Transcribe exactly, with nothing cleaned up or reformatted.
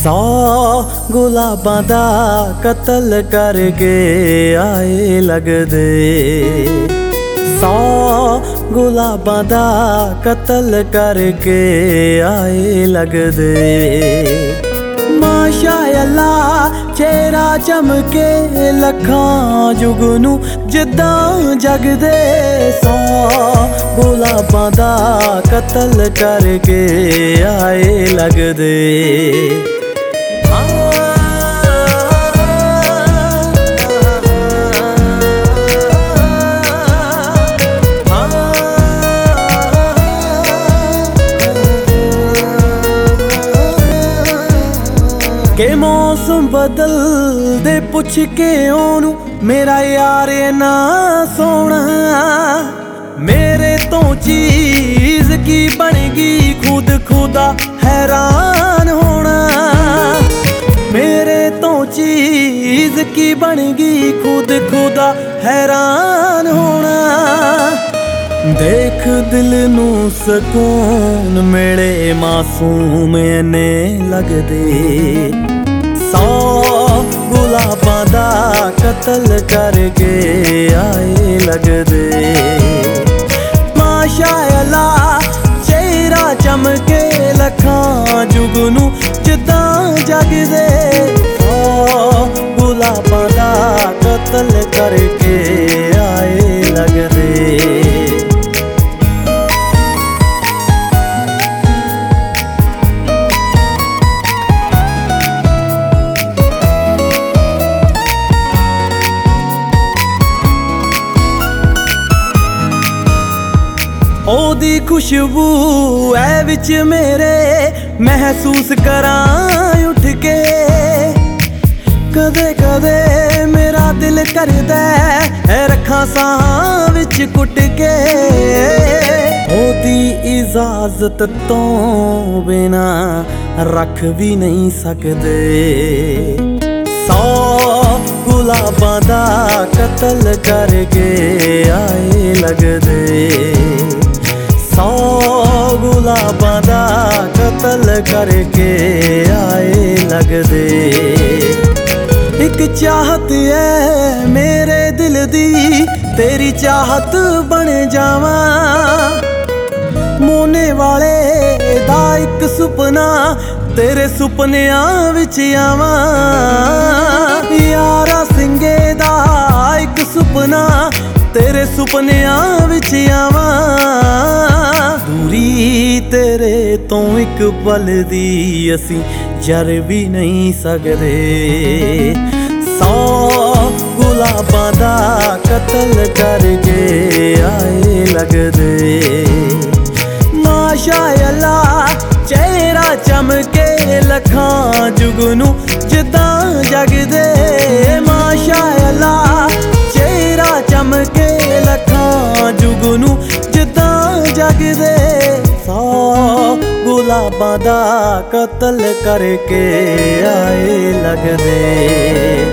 सौ गुलाबां दा कतल करके आए लगदे। सौ गुलाबां दा कतल करके आए लगदे। माशाअल्लाह चेहरा चमके लखां जुगनू जिद्दां जगदे। सौ गुलाबां दा कतल करके आए लगदे। के मौसम बदल दे पुछ के ओनू मेरा यार ना सोना। मेरे तो चीज की बनेगी खुद खुदा हैरान होना। मेरे तो चीज की बनेगी खुद खुदा हैरान होना। देख दिल नू सकून मेरे मासूम ने लगदे। सौ गुलाबां दा कतल करके आए लगदे। माशाअल्लाह चेहरा चमके लखां जुगनू जिद्दां जगदे। सौ गुलाबां दा कतल करके आए लगदे। ओदी खुशबू ऐ विच मेरे महसूस करां उठ के। कदे कदे मेरा दिल करदा है रखां सां विच कुट के। ओदी इजाजत तो बिना रख भी नहीं सकदे। सौ गुलाबां दा कतल करके आए लगदे। सौ गुलाबां दा कतल करके आए लगदे। एक चाहत है मेरे दिल दी तेरी चाहत बन जावां। मोने वाले दा एक सुपना तेरे सुपनियां विच आवां। यारा सिंगे दा एक सुपना तेरे सुपनियां विच आवां। दूरी तेरे तो एक पल दी असी जर भी नहीं सकदे। सौ गुलाबां दा कतल करके आए लगदे। माशाअल्लाह चेहरा चमके लखां जुगनू जिद्दां जगदे। माशाअल्लाह चेहरा चमके लखां जुगनू जिद्दां जगदे। सौ गुलाबां दा कतल करके आए लगदे।